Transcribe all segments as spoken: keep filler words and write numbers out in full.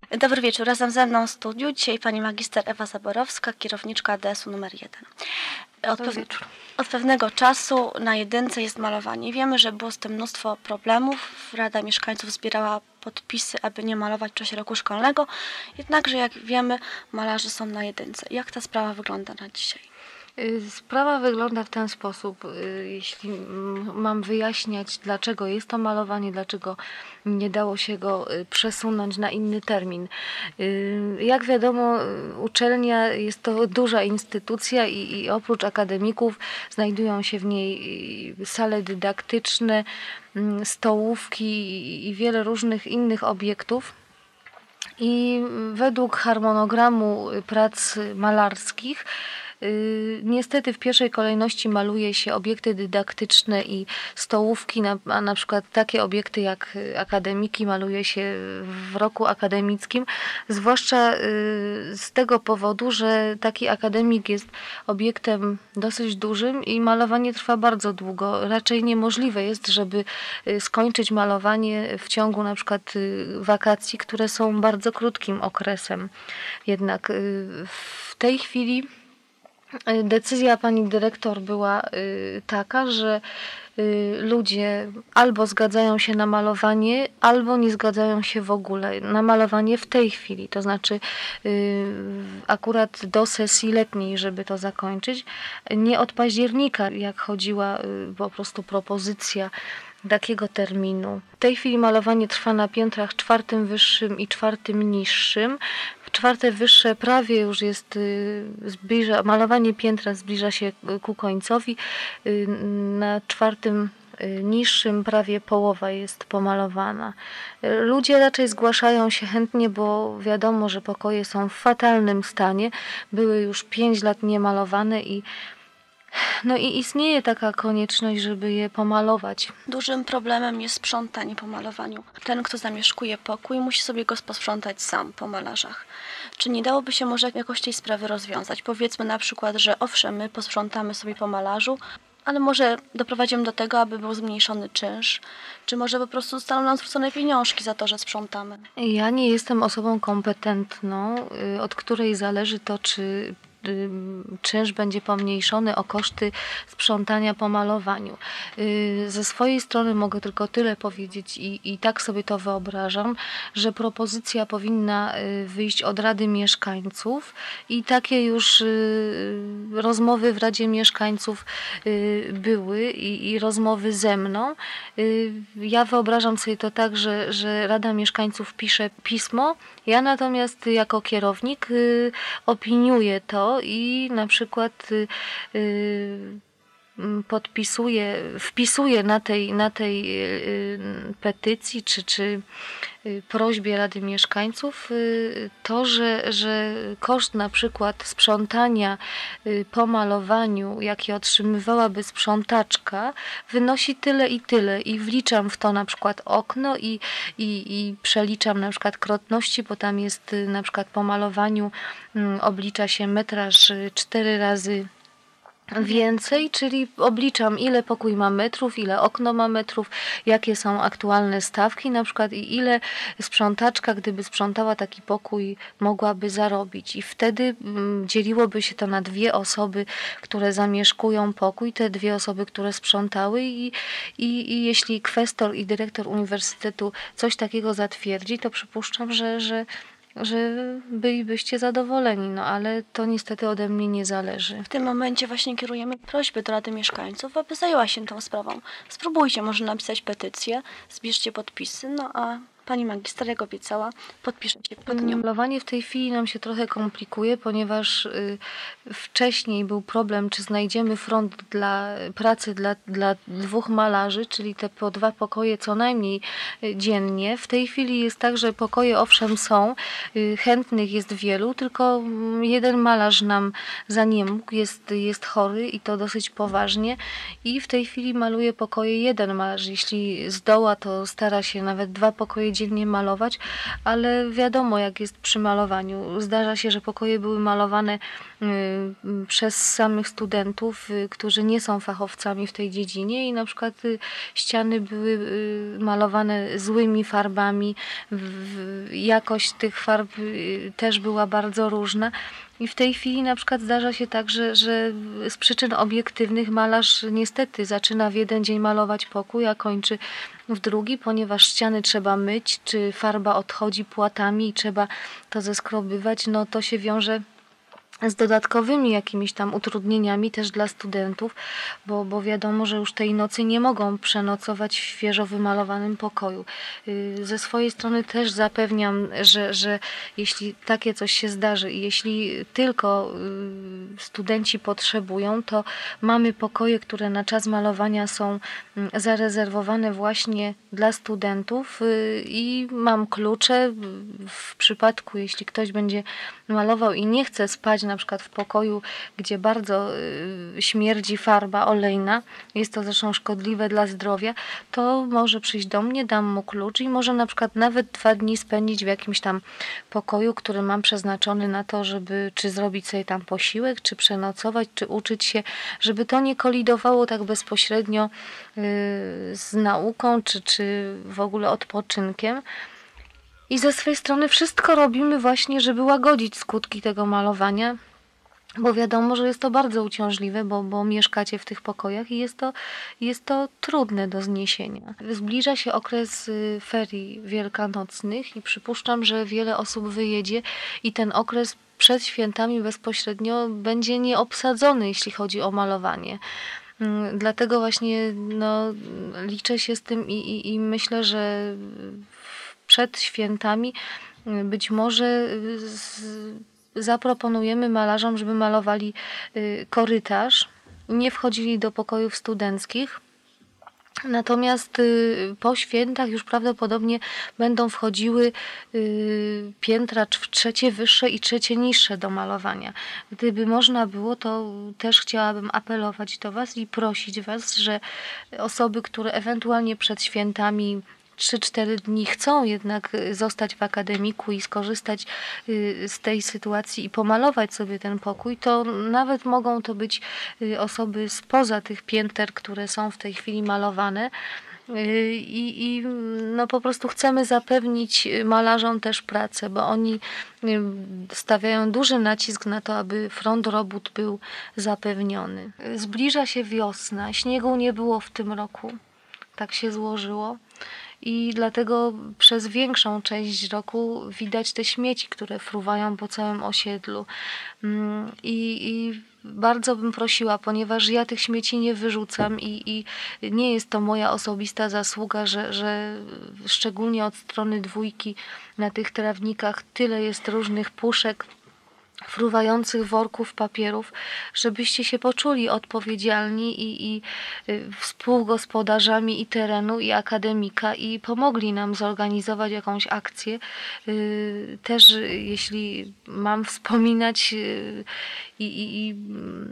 Dobry wieczór. Razem ze mną w studiu dzisiaj pani magister Ewa Zaborowska, kierowniczka A D S-u numer jeden. Od, Dobry pew- wieczór. od pewnego czasu na jedynce jest malowanie. Wiemy, że było z tym mnóstwo problemów. Rada Mieszkańców zbierała podpisy, aby nie malować w czasie roku szkolnego. Jednakże, jak wiemy, malarze są na jedynce. Jak ta sprawa wygląda na dzisiaj? Sprawa wygląda w ten sposób, jeśli mam wyjaśniać, dlaczego jest to malowanie, dlaczego nie dało się go przesunąć na inny termin. Jak wiadomo, uczelnia jest to duża instytucja i, i oprócz akademików znajdują się w niej sale dydaktyczne, stołówki i wiele różnych innych obiektów. I według harmonogramu prac malarskich niestety w pierwszej kolejności maluje się obiekty dydaktyczne i stołówki, a na przykład takie obiekty jak akademiki maluje się w roku akademickim, zwłaszcza z tego powodu, że taki akademik jest obiektem dosyć dużym i malowanie trwa bardzo długo. Raczej niemożliwe jest, żeby skończyć malowanie w ciągu na przykład wakacji, które są bardzo krótkim okresem. Jednak w tej chwili decyzja pani dyrektor była taka, że ludzie albo zgadzają się na malowanie, albo nie zgadzają się w ogóle na malowanie w tej chwili. To znaczy akurat do sesji letniej, żeby to zakończyć. Nie od października, jak chodziła po prostu propozycja takiego terminu. W tej chwili malowanie trwa na piętrach czwartym wyższym i czwartym niższym. Czwarte wyższe prawie już jest, zbliża, malowanie piętra zbliża się ku końcowi. Na czwartym niższym prawie połowa jest pomalowana. Ludzie raczej zgłaszają się chętnie, bo wiadomo, że pokoje są w fatalnym stanie. Były już pięć lat niemalowane i No i istnieje taka konieczność, żeby je pomalować. Dużym problemem jest sprzątanie po malowaniu. Ten, kto zamieszkuje pokój, musi sobie go posprzątać sam po malarzach. Czy nie dałoby się może jakoś tej sprawy rozwiązać? Powiedzmy na przykład, że owszem, my posprzątamy sobie po malarzu, ale może doprowadzimy do tego, aby był zmniejszony czynsz, czy może po prostu zostaną nam zwrócone pieniążki za to, że sprzątamy. Ja nie jestem osobą kompetentną, od której zależy to, czy czynsz będzie pomniejszony o koszty sprzątania po malowaniu. Ze swojej strony mogę tylko tyle powiedzieć i, i tak sobie to wyobrażam, że propozycja powinna wyjść od Rady Mieszkańców i takie już rozmowy w Radzie Mieszkańców były i, i rozmowy ze mną. Ja wyobrażam sobie to tak, że, że Rada Mieszkańców pisze pismo, ja natomiast jako kierownik opiniuję to i na przykład y, y, podpisuję, wpisuję na tej, na tej y, petycji czy, czy y, prośbie Rady Mieszkańców y, to, że, że koszt na przykład sprzątania y, po malowaniu, jaki otrzymywałaby sprzątaczka, wynosi tyle i tyle i wliczam w to na przykład okno i, i, i przeliczam na przykład krotności, bo tam jest y, na przykład po malowaniu y, oblicza się metraż y, cztery razy więcej, czyli obliczam, ile pokój ma metrów, ile okno ma metrów, jakie są aktualne stawki na przykład i ile sprzątaczka, gdyby sprzątała taki pokój, mogłaby zarobić. I wtedy dzieliłoby się to na dwie osoby, które zamieszkują pokój, te dwie osoby, które sprzątały i, i, i jeśli kwestor i dyrektor uniwersytetu coś takiego zatwierdzi, to przypuszczam, że, że że bylibyście zadowoleni, no ale to niestety ode mnie nie zależy. W tym momencie właśnie kierujemy prośby do Rady Mieszkańców, aby zajęła się tą sprawą. Spróbujcie może napisać petycję, zbierzcie podpisy, no a pani magister, jak obiecała, podpisze się pod nią. Malowanie w tej chwili nam się trochę komplikuje, ponieważ y, wcześniej był problem, czy znajdziemy front dla pracy dla, dla dwóch malarzy, czyli te po dwa pokoje co najmniej y, dziennie. W tej chwili jest tak, że pokoje owszem są, y, chętnych jest wielu, tylko jeden malarz nam za nie mógł, jest, jest chory i to dosyć poważnie i w tej chwili maluje pokoje jeden malarz. Jeśli zdoła, to stara się nawet dwa pokoje codziennie malować, ale wiadomo jak jest przy malowaniu. Zdarza się, że pokoje były malowane y, przez samych studentów, y, którzy nie są fachowcami w tej dziedzinie i na przykład y, ściany były y, malowane złymi farbami, w, w, jakość tych farb y, też była bardzo różna. I w tej chwili na przykład zdarza się tak, że, że z przyczyn obiektywnych malarz niestety zaczyna w jeden dzień malować pokój, a kończy w drugi, ponieważ ściany trzeba myć, czy farba odchodzi płatami i trzeba to zeskrobywać, no to się wiąże z dodatkowymi jakimiś tam utrudnieniami też dla studentów, bo, bo wiadomo, że już tej nocy nie mogą przenocować w świeżo wymalowanym pokoju. Ze swojej strony też zapewniam, że, że jeśli takie coś się zdarzy i jeśli tylko studenci potrzebują, to mamy pokoje, które na czas malowania są zarezerwowane właśnie dla studentów i mam klucze. W przypadku, jeśli ktoś będzie malował i nie chce spać na przykład w pokoju, gdzie bardzo y, śmierdzi farba olejna, jest to zresztą szkodliwe dla zdrowia, to może przyjść do mnie, dam mu klucz i może na przykład nawet dwa dni spędzić w jakimś tam pokoju, który mam przeznaczony na to, żeby czy zrobić sobie tam posiłek, czy przenocować, czy uczyć się, żeby to nie kolidowało tak bezpośrednio y, z nauką, czy, czy w ogóle odpoczynkiem. I ze swojej strony wszystko robimy właśnie, żeby łagodzić skutki tego malowania, bo wiadomo, że jest to bardzo uciążliwe, bo, bo mieszkacie w tych pokojach i jest to, jest to trudne do zniesienia. Zbliża się okres ferii wielkanocnych i przypuszczam, że wiele osób wyjedzie i ten okres przed świętami bezpośrednio będzie nieobsadzony, jeśli chodzi o malowanie. Dlatego właśnie no, liczę się z tym i, i, i myślę, że przed świętami być może z, zaproponujemy malarzom, żeby malowali korytarz, nie wchodzili do pokojów studenckich. Natomiast po świętach już prawdopodobnie będą wchodziły piętra trzecie wyższe i trzecie niższe do malowania. Gdyby można było, to też chciałabym apelować do Was i prosić Was, że osoby, które ewentualnie przed świętami trzy cztery dni chcą jednak zostać w akademiku i skorzystać z tej sytuacji i pomalować sobie ten pokój, to nawet mogą to być osoby spoza tych pięter, które są w tej chwili malowane. I, i no po prostu chcemy zapewnić malarzom też pracę, bo oni stawiają duży nacisk na to, aby front robót był zapewniony. Zbliża się wiosna, śniegu nie było w tym roku, tak się złożyło. I dlatego przez większą część roku widać te śmieci, które fruwają po całym osiedlu. I, i bardzo bym prosiła, ponieważ ja tych śmieci nie wyrzucam i, i nie jest to moja osobista zasługa, że, że szczególnie od strony dwójki na tych trawnikach tyle jest różnych puszek, fruwających worków papierów, żebyście się poczuli odpowiedzialni i, i współgospodarzami i terenu, i akademika i pomogli nam zorganizować jakąś akcję. Też jeśli mam wspominać i, i, i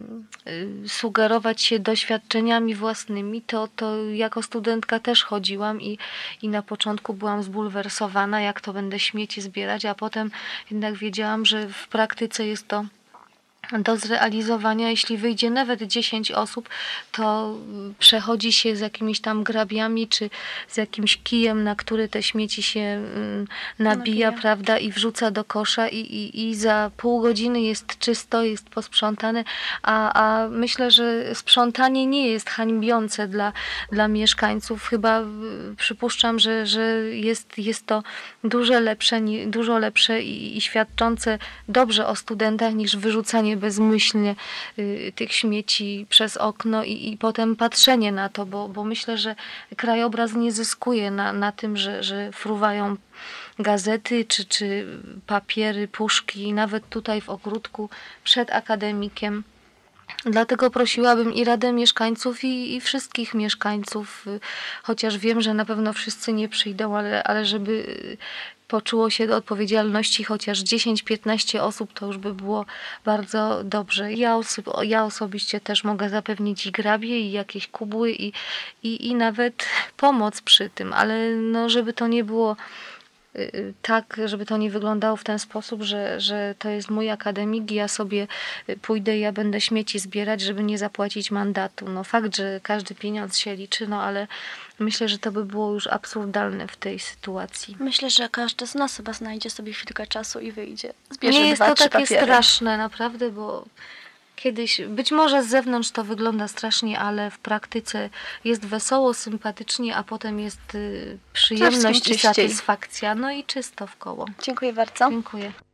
sugerować się doświadczeniami własnymi, to, to jako studentka też chodziłam i, i na początku byłam zbulwersowana, jak to będę śmieci zbierać, a potem jednak wiedziałam, że w praktyce jest to do zrealizowania. Jeśli wyjdzie nawet dziesięć osób, to przechodzi się z jakimiś tam grabiami, czy z jakimś kijem, na który te śmieci się nabija, nabija. prawda, i wrzuca do kosza i, i, i za pół godziny jest czysto, jest posprzątane, a, a myślę, że sprzątanie nie jest hańbiące dla, dla mieszkańców. Chyba przypuszczam, że, że jest, jest to dużo lepsze, dużo lepsze i, i świadczące dobrze o studentach niż wyrzucanie bezmyślnie y, tych śmieci przez okno i, i potem patrzenie na to, bo, bo myślę, że krajobraz nie zyskuje na, na tym, że, że fruwają gazety czy, czy papiery, puszki, nawet tutaj w ogródku przed akademikiem. Dlatego prosiłabym i Radę Mieszkańców i, i wszystkich mieszkańców, chociaż wiem, że na pewno wszyscy nie przyjdą, ale, ale żeby poczuło się do odpowiedzialności chociaż dziesięć piętnaście osób, to już by było bardzo dobrze. Ja, oso- ja osobiście też mogę zapewnić i grabie, i jakieś kubły, i, i, i nawet pomoc przy tym, ale no, żeby to nie było y, tak, żeby to nie wyglądało w ten sposób, że, że to jest mój akademik i ja sobie y, pójdę i ja będę śmieci zbierać, żeby nie zapłacić mandatu. No fakt, że każdy pieniądz się liczy, no ale myślę, że to by było już absurdalne w tej sytuacji. Myślę, że każdy z nas chyba znajdzie sobie chwilkę czasu i wyjdzie. Zbierze Nie jest dwa, to trzy takie papiery. straszne, naprawdę, bo kiedyś, być może z zewnątrz to wygląda strasznie, ale w praktyce jest wesoło, sympatycznie, a potem jest y, przyjemność i czyściej. satysfakcja, no i czysto w koło. Dziękuję bardzo. Dziękuję.